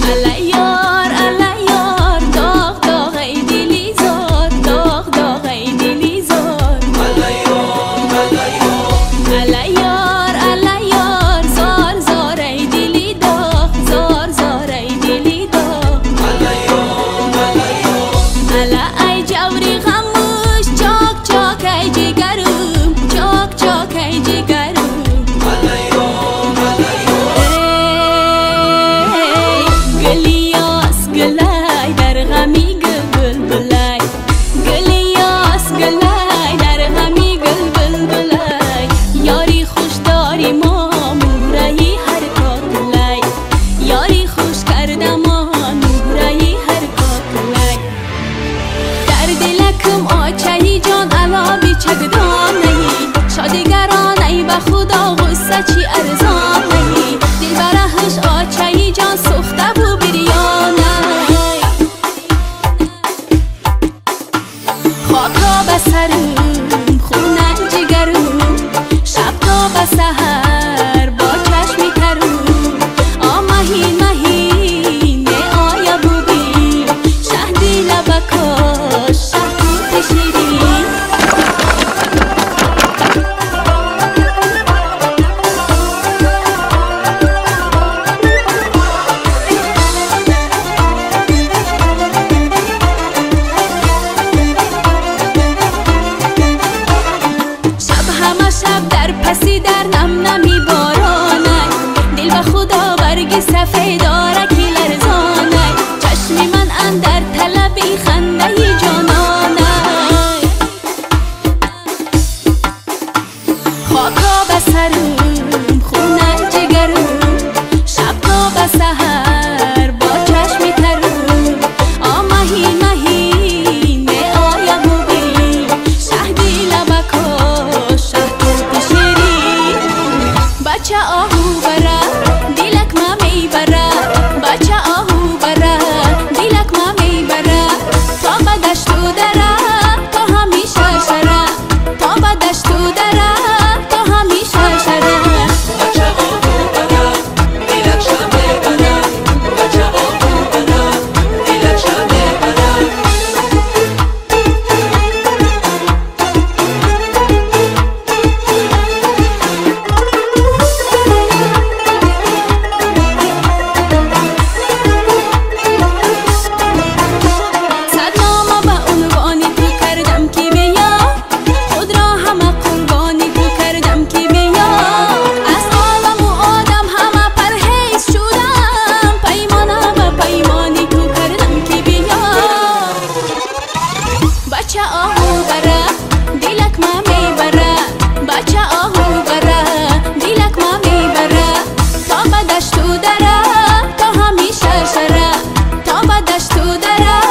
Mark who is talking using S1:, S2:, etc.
S1: چی ارزان نهی دل برهش آچهی جان سخته بو بریانه خاکا بسرم خونه جگرم شب تا بسهر با چشمی ترم آمهین مهین نه آیا بوبی شهدی لبکاش شهدی شیرین در نم نمی بارانه دل به خدا برگ سفید داره که لرزانه چشمی من اندر طلبی خنده جانانه خاکا بسرم خونه جگرم شب تا بسهر با چشمی ترم آمهین مهین نه آیا بوبی شهدی لبکاش بچه آهو برا دلک ما میبره بچه آهو برا دلک ما میبره تا به دشت و دره تا همیشه شره تا به دشت و دره تا همیشه شره
S2: بچه آهو برا دلک شا میبره بچه آهو برا دلک شا میبره
S1: بچه آهو برا دلک ما میبره بچه آهو برا دلک ما میبره تا به دشت و دره تا همیشه شره تا به دشت و دره